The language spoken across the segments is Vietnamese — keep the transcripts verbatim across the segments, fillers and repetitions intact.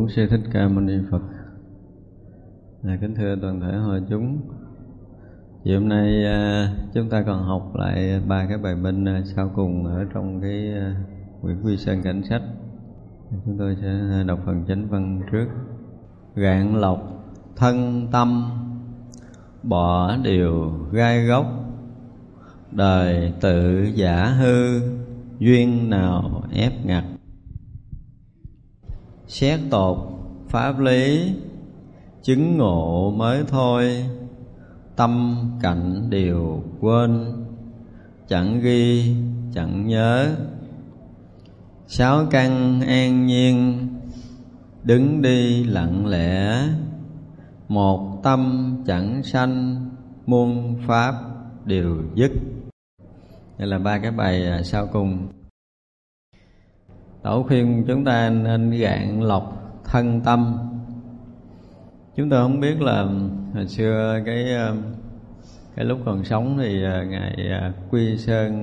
Sư Thích Ca Mâu Ni Phật. À, kính thưa toàn thể hội chúng, chiều hôm nay à, chúng ta còn học lại ba cái bài minh à, sau cùng ở trong cái à, quyển Quy Sơn Cảnh Sách. Chúng tôi sẽ đọc phần chánh văn trước. Gạn lọc thân tâm, bỏ điều gai góc, đời tự giả hư, duyên nào ép ngặt. Xét tột pháp lý, chứng ngộ mới thôi, tâm cảnh đều quên, chẳng ghi chẳng nhớ. Sáu căn an nhiên, đứng đi lặng lẽ, một tâm chẳng sanh, muôn pháp đều dứt. Đây là ba cái bài sau cùng. Tổ khuyên chúng ta nên gạn lọc thân tâm. Chúng tôi không biết là hồi xưa cái cái lúc còn sống thì ngài Quy Sơn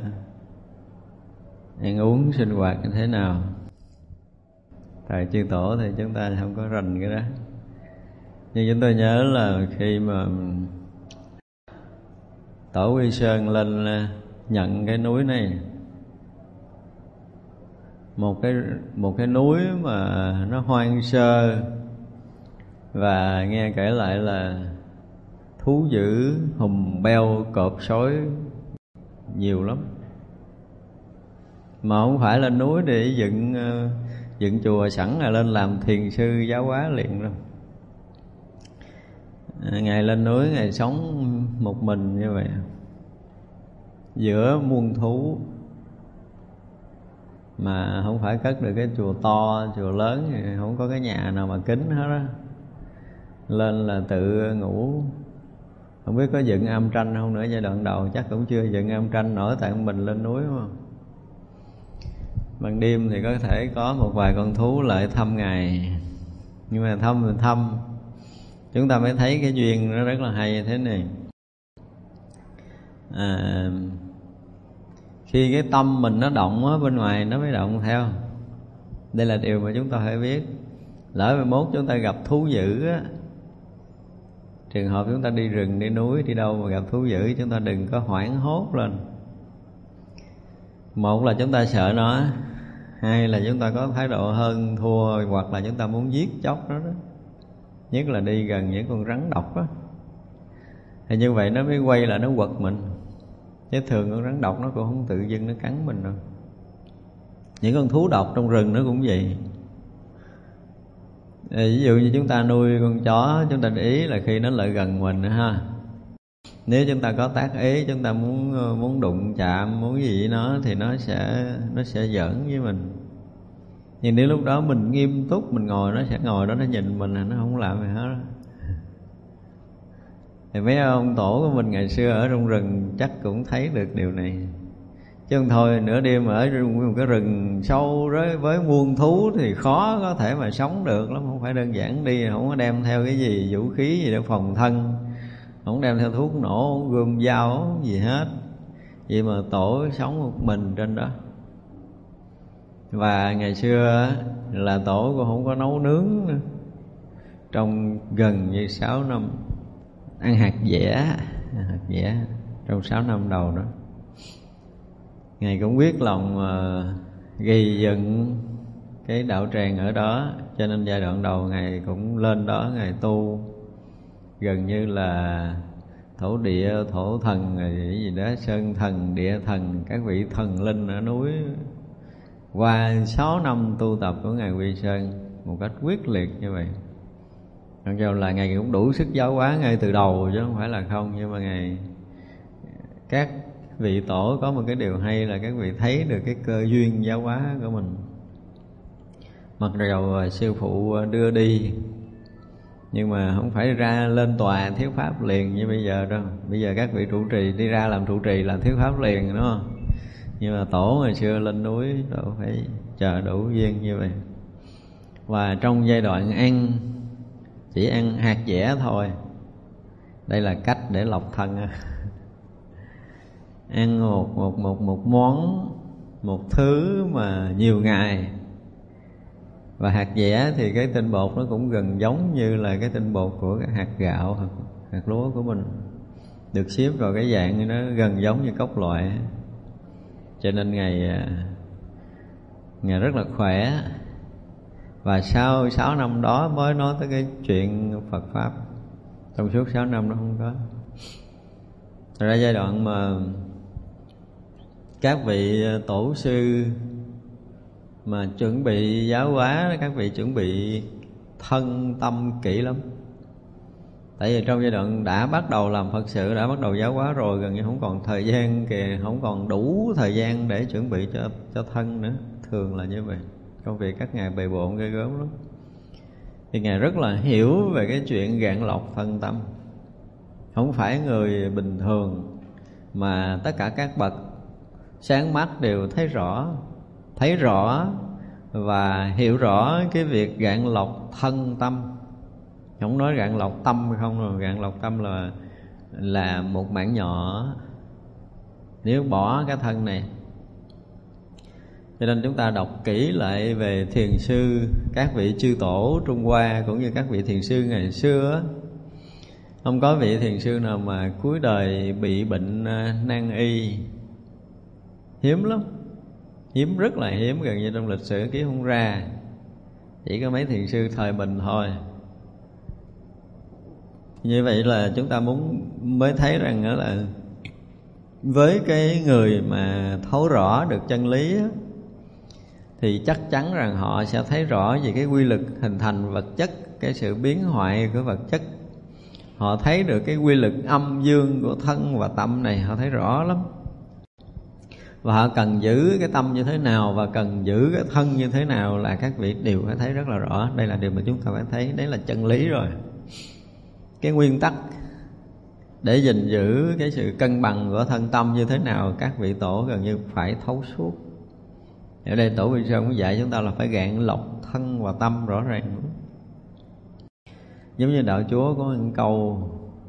ăn uống sinh hoạt như thế nào. Thời chư tổ thì chúng ta không có rành cái đó, nhưng chúng tôi nhớ là khi mà tổ Quy Sơn lên nhận cái núi này, một cái một cái núi mà nó hoang sơ, và nghe kể lại là thú dữ hùng beo cọp sói nhiều lắm, mà không phải lên núi để dựng dựng chùa sẵn là lên làm thiền sư giáo hóa liền đâu. Ngài lên núi, Ngài sống một mình như vậy giữa muôn thú, mà không phải cất được cái chùa to, chùa lớn thì không có cái nhà nào mà kín hết á. Lên là tự ngủ. Không biết có dựng âm tranh không nữa, giai đoạn đầu chắc cũng chưa dựng âm tranh nổi, tại mình lên núi đúng không. Ban đêm thì có thể có một vài con thú lại thăm Ngài, nhưng mà thăm thì thăm, chúng ta mới thấy cái duyên nó rất là hay thế này. À, khi cái tâm mình nó động á, bên ngoài nó mới động theo. Đây là điều mà chúng ta phải biết. Lỡ mai mốt chúng ta gặp thú dữ á, trường hợp chúng ta đi rừng, đi núi, đi đâu mà gặp thú dữ, chúng ta đừng có hoảng hốt lên. Một là chúng ta sợ nó, hai là chúng ta có thái độ hơn thua, hoặc là chúng ta muốn giết chóc nó đó. Nhất là đi gần những con rắn độc á, thì như vậy nó mới quay lại nó quật mình. Chứ thường con rắn độc nó cũng không tự dưng nó cắn mình đâu. Những con thú độc trong rừng nó cũng vậy. Ví dụ như chúng ta nuôi con chó, chúng ta để ý là khi nó lại gần mình ha, nếu chúng ta có tác ý, chúng ta muốn muốn đụng chạm, muốn gì với nó thì nó sẽ nó sẽ giỡn với mình. Nhưng nếu lúc đó mình nghiêm túc, mình ngồi, nó sẽ ngồi đó, nó nhìn mình, nó không làm gì hết. Thì mấy ông tổ của mình ngày xưa ở trong rừng chắc cũng thấy được điều này. Chứ không thôi nửa đêm ở trong một cái rừng sâu với, với muôn thú thì khó có thể mà sống được lắm. Không phải đơn giản đi, không có đem theo cái gì vũ khí gì để phòng thân, không đem theo thuốc nổ, gươm dao gì hết. Vậy mà tổ sống một mình trên đó. Và ngày xưa là tổ cũng không có nấu nướng nữa. Trong gần như sáu năm ăn hạt dẻ, hạt dẻ trong sáu năm đầu đó. Ngài cũng quyết lòng uh, gây dựng cái đạo tràng ở đó, cho nên giai đoạn đầu Ngài cũng lên đó, Ngài tu gần như là thổ địa, thổ thần, cái gì đó, sơn thần, địa thần, các vị thần linh ở núi. Qua sáu năm tu tập của Ngài Quy Sơn một cách quyết liệt như vậy. Mặc dù là Ngài cũng đủ sức giáo hóa ngay từ đầu chứ không phải là không, nhưng mà Ngài, các vị tổ có một cái điều hay là các vị thấy được cái cơ duyên giáo hóa của mình. Mặc dù sư phụ đưa đi, nhưng mà không phải ra lên tòa thuyết pháp liền như bây giờ đâu. Bây giờ các vị trụ trì đi ra làm trụ trì làm thuyết pháp liền, đúng không? Nhưng mà tổ ngày xưa lên núi tổ phải chờ đủ duyên như vậy. Và trong giai đoạn ăn, chỉ ăn hạt dẻ thôi. Đây là cách để lọc thân. Ăn một, một, một, một món, một thứ mà nhiều ngày Và hạt dẻ thì cái tinh bột nó cũng gần giống như là cái tinh bột của cái hạt gạo hoặc hạt lúa của mình, được xếp vào cái dạng nó gần giống như cốc loại. Cho nên Ngài Ngài rất là khỏe. Và sau sáu năm đó mới nói tới cái chuyện Phật Pháp. Trong suốt sáu năm đó không có. Thật ra giai đoạn mà các vị tổ sư mà chuẩn bị giáo hóa, các vị chuẩn bị thân tâm kỹ lắm. Tại vì trong giai đoạn đã bắt đầu làm Phật sự, đã bắt đầu giáo hóa rồi, gần như không còn thời gian kìa, không còn đủ thời gian để chuẩn bị cho cho thân nữa. Thường là như vậy. Công việc các ngài bề bộn ghê gớm lắm. Thì ngài rất là hiểu về cái chuyện gạn lọc thân tâm. Không phải người bình thường mà tất cả các bậc sáng mắt đều thấy rõ, thấy rõ và hiểu rõ cái việc gạn lọc thân tâm. Không nói gạn lọc tâm không, rồi gạn lọc tâm là là một mảng nhỏ. Nếu bỏ cái thân này, cho nên chúng ta đọc kỹ lại về thiền sư, các vị chư tổ Trung Hoa cũng như các vị thiền sư ngày xưa. Không có vị thiền sư nào mà cuối đời bị bệnh nan y. Hiếm lắm, hiếm rất là hiếm, gần như trong lịch sử ký không ra. Chỉ có mấy thiền sư thời bình thôi. Như vậy là chúng ta muốn mới thấy rằng đó là với cái người mà thấu rõ được chân lý á, thì chắc chắn rằng họ sẽ thấy rõ về cái quy luật hình thành vật chất, cái sự biến hoại của vật chất. Họ thấy được cái quy luật âm dương của thân và tâm này, họ thấy rõ lắm. Và họ cần giữ cái tâm như thế nào và cần giữ cái thân như thế nào là các vị đều phải thấy rất là rõ. Đây là điều mà chúng ta phải thấy, đấy là chân lý rồi. Cái nguyên tắc để gìn giữ cái sự cân bằng của thân tâm như thế nào, các vị tổ gần như phải thấu suốt. Ở đây Tổ Viên Sơn cũng dạy chúng ta là phải gạn lọc thân và tâm rõ ràng. Giống như Đạo Chúa có một câu,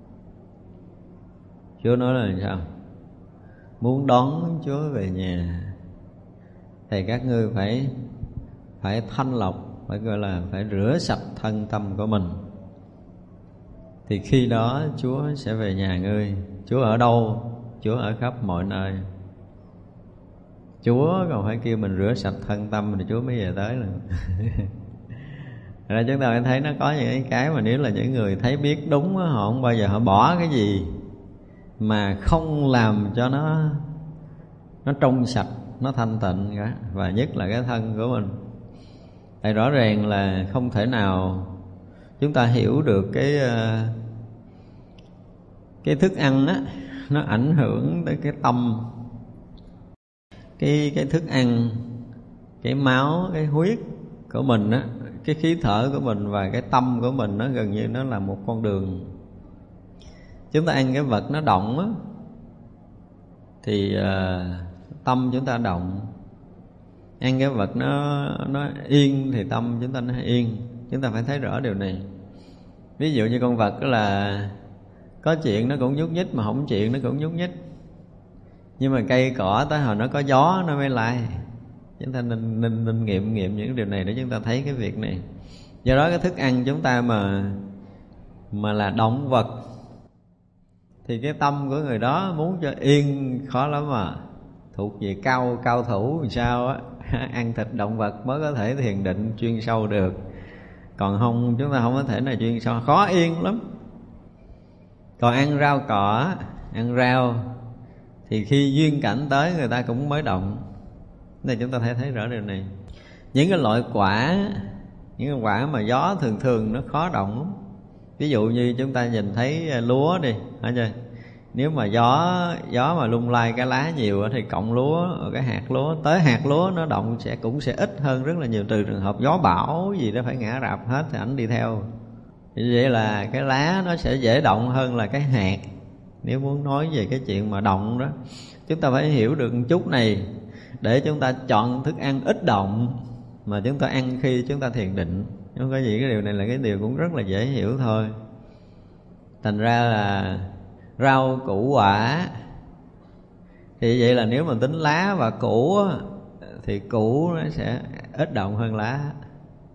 Chúa nói là sao? Muốn đón Chúa về nhà thì các ngươi phải phải thanh lọc, phải gọi là phải rửa sạch thân tâm của mình. Thì khi đó Chúa sẽ về nhà ngươi. Chúa ở đâu? Chúa ở khắp mọi nơi. Chúa còn phải kêu mình rửa sạch thân tâm thì Chúa mới về tới lần. Ra chúng ta phải thấy nó có những cái mà nếu là những người thấy biết đúng, họ không bao giờ họ bỏ cái gì mà không làm cho nó nó trong sạch, nó thanh tịnh cả. Và nhất là cái thân của mình. Thì rõ ràng là không thể nào chúng ta hiểu được cái cái thức ăn á, nó ảnh hưởng tới cái tâm. Cái cái thức ăn, cái máu, cái huyết của mình á, cái khí thở của mình và cái tâm của mình nó gần như nó là một con đường. Chúng ta ăn cái vật nó động á thì uh, tâm chúng ta động. Ăn cái vật nó nó yên thì tâm chúng ta nó yên. Chúng ta phải thấy rõ điều này. Ví dụ như con vật đó là có chuyện nó cũng nhúc nhích, mà không chuyện nó cũng nhúc nhích. Nhưng mà cây cỏ tới hồi nó có gió nó mới lai. Chúng ta nên, nên, nên nghiệm nghiệm những điều này để chúng ta thấy cái việc này. Do đó cái thức ăn chúng ta mà mà là động vật thì cái tâm của người đó muốn cho yên khó lắm mà. Thuộc về cao cao thủ làm sao á, ăn thịt động vật mới có thể thiền định chuyên sâu được. Còn không, chúng ta không có thể nào chuyên sâu, khó yên lắm. Còn ăn rau cỏ, ăn rau thì khi duyên cảnh tới người ta cũng mới động. Nên chúng ta thấy thấy rõ điều này. Những cái loại quả, những cái quả mà gió thường thường nó khó động lắm. Ví dụ như chúng ta nhìn thấy lúa đi, hả chưa? Nếu mà gió gió mà lung lay cái lá nhiều thì cọng lúa, cái hạt lúa, tới hạt lúa nó động sẽ cũng sẽ ít hơn rất là nhiều. Trừ trường hợp gió bão gì đó phải ngã rạp hết thì ảnh đi theo. Vậy là cái lá nó sẽ dễ động hơn là cái hạt. Nếu muốn nói về cái chuyện mà động đó, chúng ta phải hiểu được một chút này để chúng ta chọn thức ăn ít động mà chúng ta ăn khi chúng ta thiền định. Không có gì, cái điều này là cái điều cũng rất là dễ hiểu thôi. Thành ra là rau củ quả thì vậy là nếu mà tính lá và củ thì củ nó sẽ ít động hơn lá.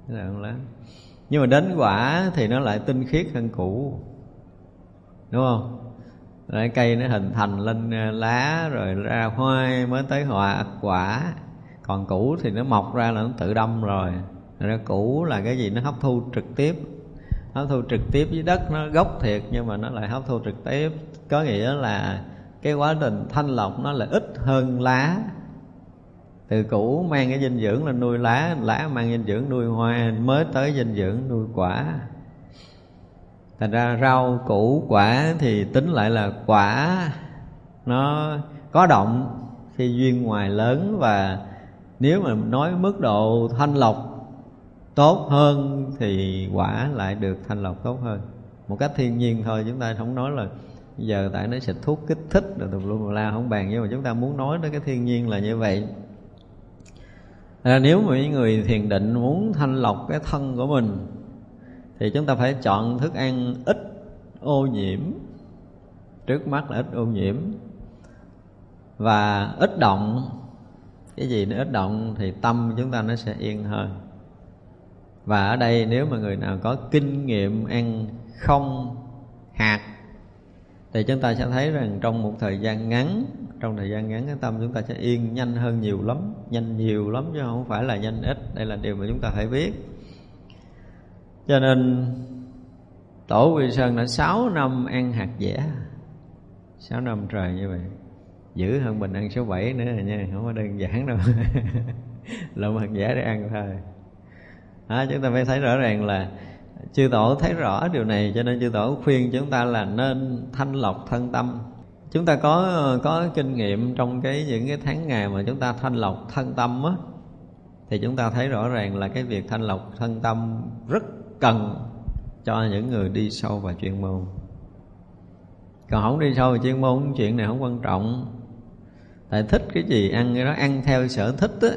cái đoạn lá. Nhưng mà đến quả thì nó lại tinh khiết hơn củ, đúng không? Rồi cây nó hình thành lên lá rồi ra hoa mới tới hoa quả. Còn củ thì nó mọc ra là nó tự đâm rồi. Rồi củ là cái gì? Nó hấp thu trực tiếp. Hấp thu trực tiếp với đất, nó gốc thiệt nhưng mà nó lại hấp thu trực tiếp. Có nghĩa là cái quá trình thanh lọc nó là ít hơn lá. Từ củ mang cái dinh dưỡng lên nuôi lá, lá mang dinh dưỡng nuôi hoa, mới tới dinh dưỡng nuôi quả. Thành ra rau củ quả thì tính lại là quả nó có động khi duyên ngoài lớn. Và nếu mà nói mức độ thanh lọc tốt hơn thì quả lại được thanh lọc tốt hơn. Một cách thiên nhiên thôi, chúng ta không nói là giờ tại nó xịt thuốc kích thích rồi tùm lum tùm la, không bàn. Nhưng mà chúng ta muốn nói tới cái thiên nhiên là như vậy. À, nếu mà những người thiền định muốn thanh lọc cái thân của mình thì chúng ta phải chọn thức ăn ít ô nhiễm. Trước mắt là ít ô nhiễm và ít động. Cái gì nó ít động thì tâm chúng ta nó sẽ yên hơn. Và ở đây nếu mà người nào có kinh nghiệm ăn không hạt thì chúng ta sẽ thấy rằng trong một thời gian ngắn, trong thời gian ngắn cái tâm chúng ta sẽ yên nhanh hơn nhiều lắm, nhanh nhiều lắm chứ không phải là nhanh ít. Đây là điều mà chúng ta phải biết. Cho nên Tổ Quy Sơn đã sáu năm ăn hạt dẻ, sáu năm trời như vậy, dữ hơn mình ăn số bảy nữa rồi nha, không có đơn giản đâu. Lộn hạt dẻ để ăn thôi. Đó, chúng ta phải thấy rõ ràng là chư Tổ thấy rõ điều này, cho nên chư Tổ khuyên chúng ta là nên thanh lọc thân tâm. Chúng ta có có kinh nghiệm trong cái những cái tháng ngày mà chúng ta thanh lọc thân tâm á, thì chúng ta thấy rõ ràng là cái việc thanh lọc thân tâm rất cần cho những người đi sâu vào chuyên môn. Còn không đi sâu vào chuyên môn, chuyện này không quan trọng. Tại thích cái gì ăn cái đó, ăn theo sở thích á,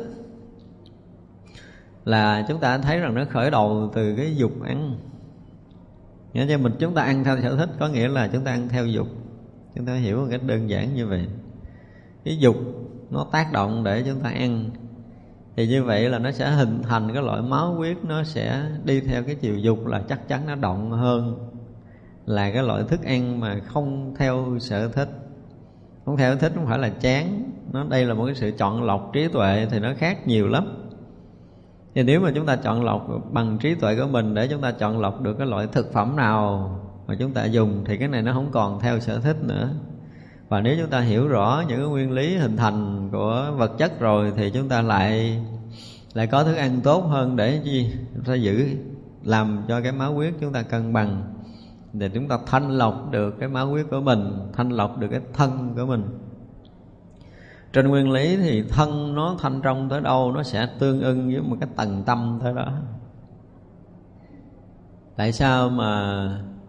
là chúng ta thấy rằng nó khởi đầu từ cái dục ăn. Nghĩa cho mình chúng ta ăn theo sở thích có nghĩa là chúng ta ăn theo dục. Chúng ta hiểu một cách đơn giản như vậy. Cái dục nó tác động để chúng ta ăn, thì như vậy là nó sẽ hình thành cái loại máu huyết, nó sẽ đi theo cái chiều dục, là chắc chắn nó động hơn là cái loại thức ăn mà không theo sở thích. Không theo sở thích không phải là chán, nó đây là một cái sự chọn lọc trí tuệ thì nó khác nhiều lắm. Thì nếu mà chúng ta chọn lọc bằng trí tuệ của mình để chúng ta chọn lọc được cái loại thực phẩm nào mà chúng ta dùng, thì cái này nó không còn theo sở thích nữa. Và nếu chúng ta hiểu rõ những cái nguyên lý hình thành của vật chất rồi thì chúng ta lại lại có thức ăn tốt hơn để chi? Chúng ta giữ, làm cho cái máu huyết chúng ta cân bằng, để chúng ta thanh lọc được cái máu huyết của mình, thanh lọc được cái thân của mình. Trên nguyên lý thì thân nó thanh trong tới đâu, nó sẽ tương ưng với một cái tầng tâm tới đó. Tại sao mà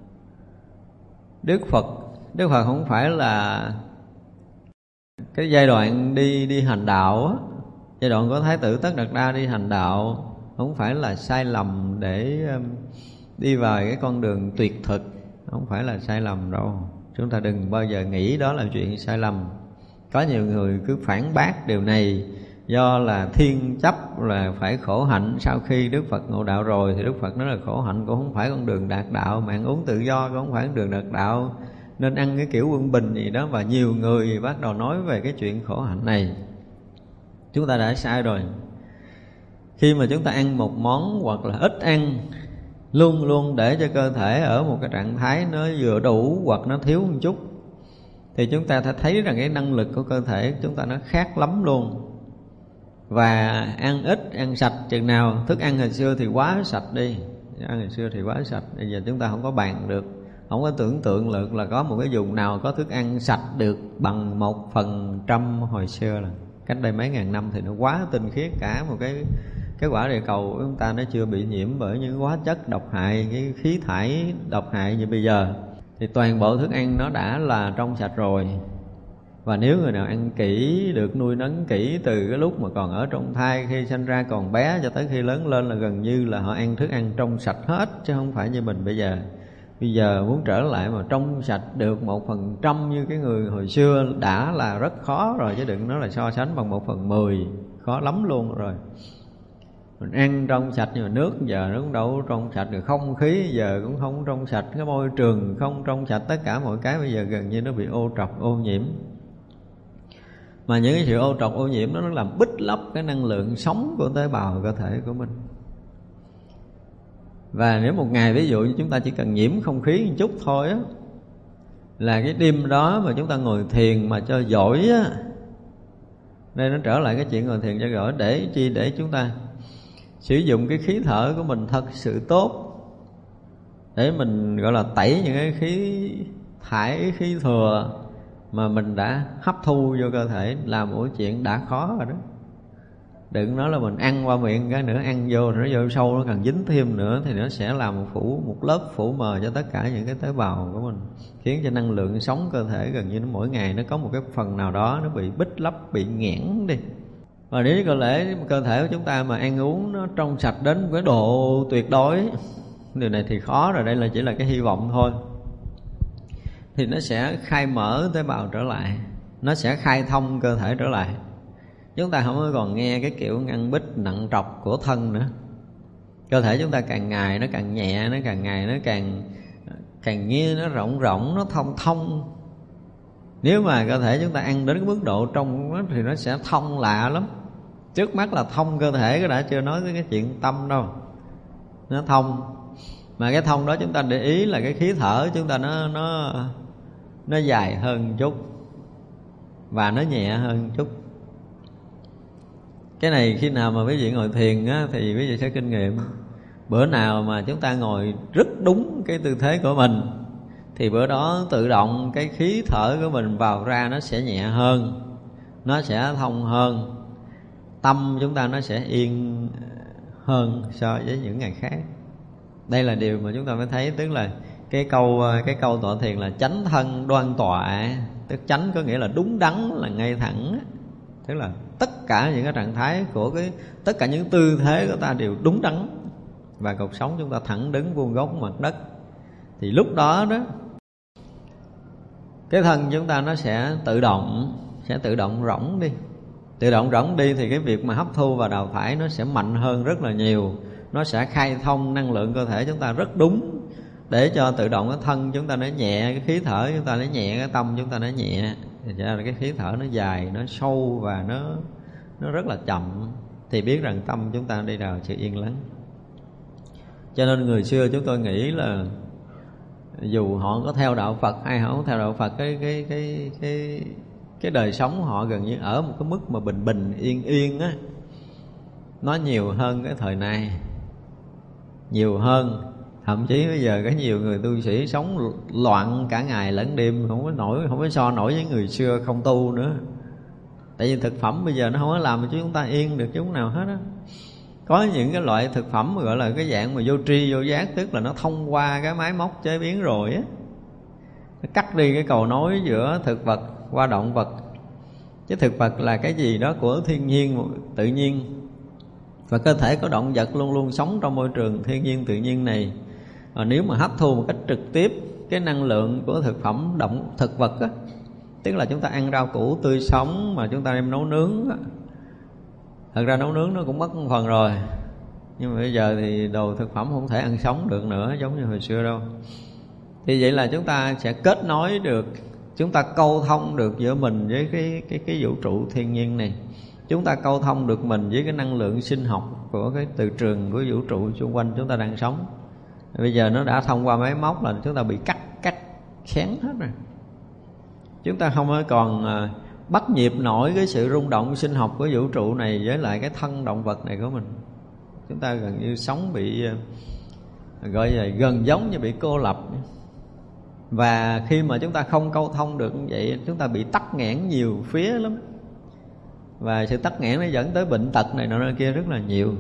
Đức Phật Đức Phật không phải là cái giai đoạn đi đi hành đạo á, giai đoạn của Thái tử Tất Đạt Đa đi hành đạo không phải là sai lầm để đi vào cái con đường tuyệt thực, không phải là sai lầm đâu. Chúng ta đừng bao giờ nghĩ đó là chuyện sai lầm. Có nhiều người cứ phản bác điều này do là thiên chấp là phải khổ hạnh. Sau khi Đức Phật ngộ đạo rồi thì Đức Phật nói là khổ hạnh cũng không phải con đường đạt đạo, mà ăn uống tự do cũng không phải con đường đạt đạo, nên ăn cái kiểu quân bình gì đó. Và nhiều người bắt đầu nói về cái chuyện khổ hạnh này. Chúng ta đã sai rồi. Khi mà chúng ta ăn một món hoặc là ít ăn, luôn luôn để cho cơ thể ở một cái trạng thái nó vừa đủ hoặc nó thiếu một chút, thì chúng ta sẽ thấy rằng cái năng lực của cơ thể chúng ta nó khác lắm luôn. Và ăn ít, ăn sạch chừng nào. Thức ăn hồi xưa thì quá sạch đi, ăn hồi xưa thì quá sạch. Bây giờ chúng ta không có bàn được, không có tưởng tượng được là có một cái vùng nào có thức ăn sạch được bằng một phần trăm hồi xưa. Là cách đây mấy ngàn năm thì nó quá tinh khiết. Cả một cái cái quả địa cầu của chúng ta nó chưa bị nhiễm bởi những hóa chất độc hại, cái khí thải độc hại như bây giờ. Thì toàn bộ thức ăn nó đã là trong sạch rồi. Và nếu người nào ăn kỹ, được nuôi nấng kỹ từ cái lúc mà còn ở trong thai, khi sinh ra còn bé cho tới khi lớn lên, là gần như là họ ăn thức ăn trong sạch hết, chứ không phải như mình bây giờ. Bây giờ muốn trở lại mà trong sạch được một phần trăm như cái người hồi xưa đã là rất khó rồi, chứ đừng nói là so sánh bằng một phần mười, khó lắm luôn rồi. Mình ăn trong sạch nhưng mà nước giờ nó cũng đâu trong sạch, rồi không khí giờ cũng không trong sạch, cái môi trường không trong sạch, tất cả mọi cái bây giờ gần như nó bị ô trọc, ô nhiễm. Mà những cái sự ô trọc, ô nhiễm đó nó làm bít lấp cái năng lượng sống của tế bào cơ thể của mình. Và nếu một ngày ví dụ như chúng ta chỉ cần nhiễm không khí một chút thôi á, là cái đêm đó mà chúng ta ngồi thiền mà cho giỏi á, đây nó trở lại cái chuyện ngồi thiền cho giỏi để chi? Để chúng ta sử dụng cái khí thở của mình thật sự tốt, để mình gọi là tẩy những cái khí thải, khí thừa mà mình đã hấp thu vô cơ thể, làm một chuyện đã khó rồi đó. Đừng nói là mình ăn qua miệng cái nữa, ăn vô nó vô sâu, nó cần dính thêm nữa thì nó sẽ làm một phủ một lớp phủ mờ cho tất cả những cái tế bào của mình, khiến cho năng lượng sống cơ thể gần như nó mỗi ngày nó có một cái phần nào đó nó bị bít lấp, bị nghẽn đi. Và nếu có lẽ cơ thể của chúng ta mà ăn uống nó trong sạch đến cái độ tuyệt đối, điều này thì khó rồi, đây là chỉ là cái hy vọng thôi, thì nó sẽ khai mở tế bào trở lại, nó sẽ khai thông cơ thể trở lại. Chúng ta không còn nghe cái kiểu ngăn bích nặng trọc của thân nữa. Cơ thể chúng ta càng ngày nó càng nhẹ, nó càng ngày nó càng càng nghe nó rộng rộng, nó thông thông. Nếu mà cơ thể chúng ta ăn đến cái mức độ trong đó, thì nó sẽ thông lạ lắm. Trước mắt là thông cơ thể, cái đã chưa nói tới cái chuyện tâm đâu. Nó thông. Mà cái thông đó chúng ta để ý là cái khí thở chúng ta nó nó nó dài hơn chút và nó nhẹ hơn chút. Cái này khi nào mà quý vị ngồi thiền á, thì quý vị sẽ kinh nghiệm. Bữa nào mà chúng ta ngồi rất đúng cái tư thế của mình, thì bữa đó tự động cái khí thở của mình vào ra nó sẽ nhẹ hơn, nó sẽ thông hơn, tâm chúng ta nó sẽ yên hơn so với những ngày khác. Đây là điều mà chúng ta mới thấy, tức là cái câu cái câu tọa thiền là chánh thân đoan tọa. Tức chánh có nghĩa là đúng đắn, là ngay thẳng, tức là tất cả những cái trạng thái của cái tất cả những tư thế của ta đều đúng đắn, và cuộc sống chúng ta thẳng đứng vuông góc mặt đất. Thì lúc đó đó cái thân chúng ta nó sẽ tự động sẽ tự động rỗng đi. Tự động rỗng đi thì cái việc mà hấp thu và đào thải nó sẽ mạnh hơn rất là nhiều. Nó sẽ khai thông năng lượng cơ thể chúng ta rất đúng, để cho tự động cái thân chúng ta nó nhẹ, cái khí thở chúng ta nó nhẹ, cái tâm chúng ta nó nhẹ. Thì ra là cái khí thở nó dài, nó sâu và nó nó rất là chậm, thì biết rằng tâm chúng ta đi vào sự yên lắng. Cho nên người xưa chúng tôi nghĩ là dù họ có theo đạo Phật hay họ không theo đạo Phật, cái cái cái cái cái đời sống họ gần như ở một cái mức mà bình bình yên yên á, nó nhiều hơn cái thời nay, nhiều hơn. Thậm chí bây giờ có nhiều người tu sĩ sống loạn cả ngày lẫn đêm, không có nổi, không có so nổi với người xưa không tu nữa. Tại vì thực phẩm bây giờ nó không có làm cho chúng ta yên được chút nào hết á. Có những cái loại thực phẩm mà gọi là cái dạng mà vô tri vô giác, tức là nó thông qua cái máy móc chế biến rồi á, nó cắt đi cái cầu nối giữa thực vật qua động vật. Chứ thực vật là cái gì đó của thiên nhiên, tự nhiên, và cơ thể có động vật luôn luôn sống trong môi trường thiên nhiên tự nhiên này. Và nếu mà hấp thu một cách trực tiếp cái năng lượng của thực phẩm động thực vật á, tức là chúng ta ăn rau củ tươi sống mà chúng ta đem nấu nướng á. Thật ra nấu nướng nó cũng mất một phần rồi, nhưng mà bây giờ thì đồ thực phẩm không thể ăn sống được nữa giống như hồi xưa đâu. Thì vậy là chúng ta sẽ kết nối được, chúng ta câu thông được giữa mình với cái cái cái vũ trụ thiên nhiên này. Chúng ta câu thông được mình với cái năng lượng sinh học của cái từ trường của vũ trụ xung quanh chúng ta đang sống. Bây giờ nó đã thông qua máy móc là chúng ta bị cắt cắt xén hết rồi. Chúng ta không còn bắt nhịp nổi cái sự rung động sinh học của vũ trụ này với lại cái thân động vật này của mình. Chúng ta gần như sống bị gọi là gần giống như bị cô lập. Và khi mà chúng ta không câu thông được như vậy, chúng ta bị tắc nghẽn nhiều phía lắm. Và sự tắc nghẽn nó dẫn tới bệnh tật này nọ kia rất là nhiều.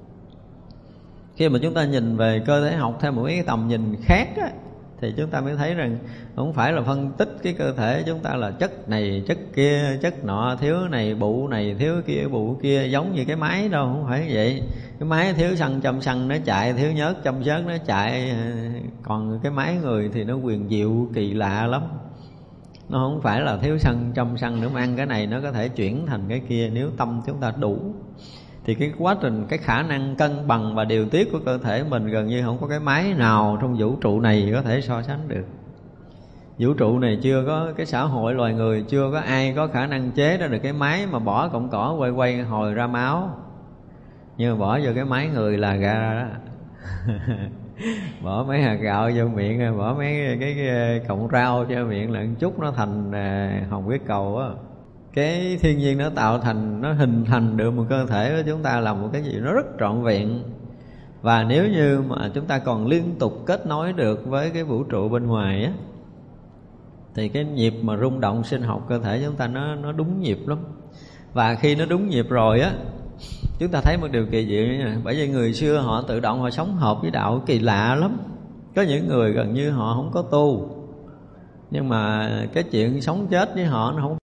Khi mà chúng ta nhìn về cơ thể học theo một cái tầm nhìn khác á, thì chúng ta mới thấy rằng không phải là phân tích cái cơ thể chúng ta là chất này, chất kia, chất nọ, thiếu này, bụ này, thiếu kia, bụ kia, giống như cái máy đâu, không phải vậy. Cái máy thiếu xăng châm xăng nó chạy, thiếu nhớt châm nhớt nó chạy. Còn cái máy người thì nó quyền diệu kỳ lạ lắm. Nó không phải là thiếu xăng châm xăng nữa, mà ăn cái này nó có thể chuyển thành cái kia nếu tâm chúng ta đủ. thì cái quá trình, cái khả năng cân bằng và điều tiết của cơ thể mình gần như không có cái máy nào trong vũ trụ này có thể so sánh được. Vũ trụ này chưa có, cái xã hội loài người chưa có ai có khả năng chế ra được cái máy mà bỏ cọng cỏ quay quay hồi ra máu. Nhưng mà bỏ vô cái máy người là ra đó. Bỏ mấy hạt gạo vô miệng, bỏ mấy cái, cái cọng rau cho miệng là một chút nó thành hồng huyết cầu á. Cái thiên nhiên nó tạo thành, nó hình thành được một cơ thể của chúng ta là một cái gì nó rất trọn vẹn. Và nếu như mà chúng ta còn liên tục kết nối được với cái vũ trụ bên ngoài á, thì cái nhịp mà rung động sinh học cơ thể chúng ta nó nó đúng nhịp lắm. Và khi nó đúng nhịp rồi á, chúng ta thấy một điều kỳ diệu như này. Bởi vì người xưa họ tự động họ sống hợp với đạo kỳ lạ lắm. Có những người gần như họ không có tu, nhưng mà cái chuyện sống chết với họ nó không